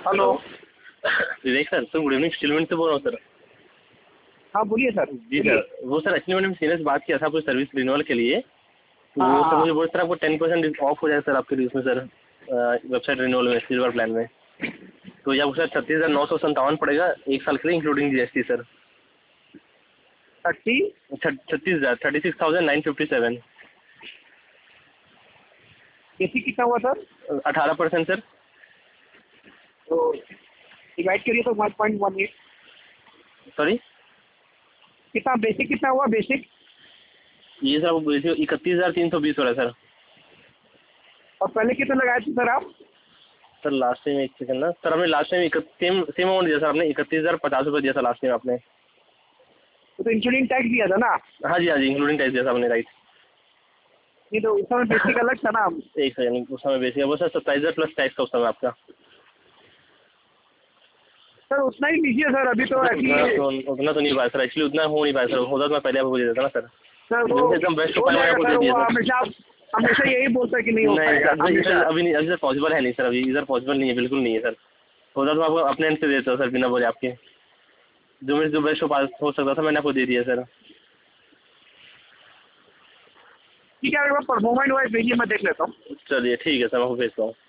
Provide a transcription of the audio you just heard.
Hello. Vivek sir, good evening, स्टीलमेंट से बोल रहा हूँ सर। हाँ बोलिए सर। जी सर, वो सर एक्चुअली मैंने सीनियर से बात किया था आपको सर्विस रिन्यूअल के लिए। हाँ वो सर हाँ मुझे बोल सर आपको 10% ऑफ हो जाए सर आपके इसमें सर, वेबसाइट रिन्यूअल में सिल्वर प्लान में। तो ये आपको सर 36,957 पड़ेगा एक साल के लिए इंक्लूडिंग जीएसटी सर। 36,000 36,957। बेसिक कितना हुआ सर? 18% सर। तो डिवाइड करिए तो 1.18। सॉरी, कितना बेसिक कितना हुआ बेसिक? ये सर आपको 31,320 हो रहा है सर। और पहले कितना लगाए थे सर आप? सर लास्ट टाइम एक सेकंड ना सर, आपने last time same same amount दिया सर, आपने 31,050 रुपये दिया था लास्ट टाइम आपने। तो इंक्लूडिंग टैक्स दिया था ना? हाँ जी हाँ जी, इंक्लूडिंग टैक्स दिया था आपने, राइट। नहीं तो उस समय बेसिक अलग था ना। एक सेकंड, उस समय बेसिक वो सर 27,000 प्लस टैक्स था उस समय आपका। सर उतना ही लीजिए सर, अभी तो सर ऐसी। उतना तो नहीं पाया सर, एक्चुअली उतना हो नहीं पाया सर, होता तो मैं पहले आपको दे देता ना सर। सर वो जैसे एकदम बेस्ट हो उपाय मैंने जाएगा आपको सर, दे वो दिया सर। हमेशा हमेशा यही बोलता है कि नहीं हो नहीं पाएगा सर, हमेशा। इधर अभी नहीं, अभी सर पॉसिबल है नहीं सर, अभी इधर पॉसिबल नहीं है, बिल्कुल नहीं है सर। होता तो आपको अपने एंड से देता सर, बिना बोले आपके। जो मेरे जो बेस्ट हो सकता था मैंने आपको दे दिया सर। ठीक है, अगर परफॉर्मेंट वाइज भेजिए, मैं देख लेता हूँ। चलिए ठीक है सर, मैं आपको भेजता हूँ।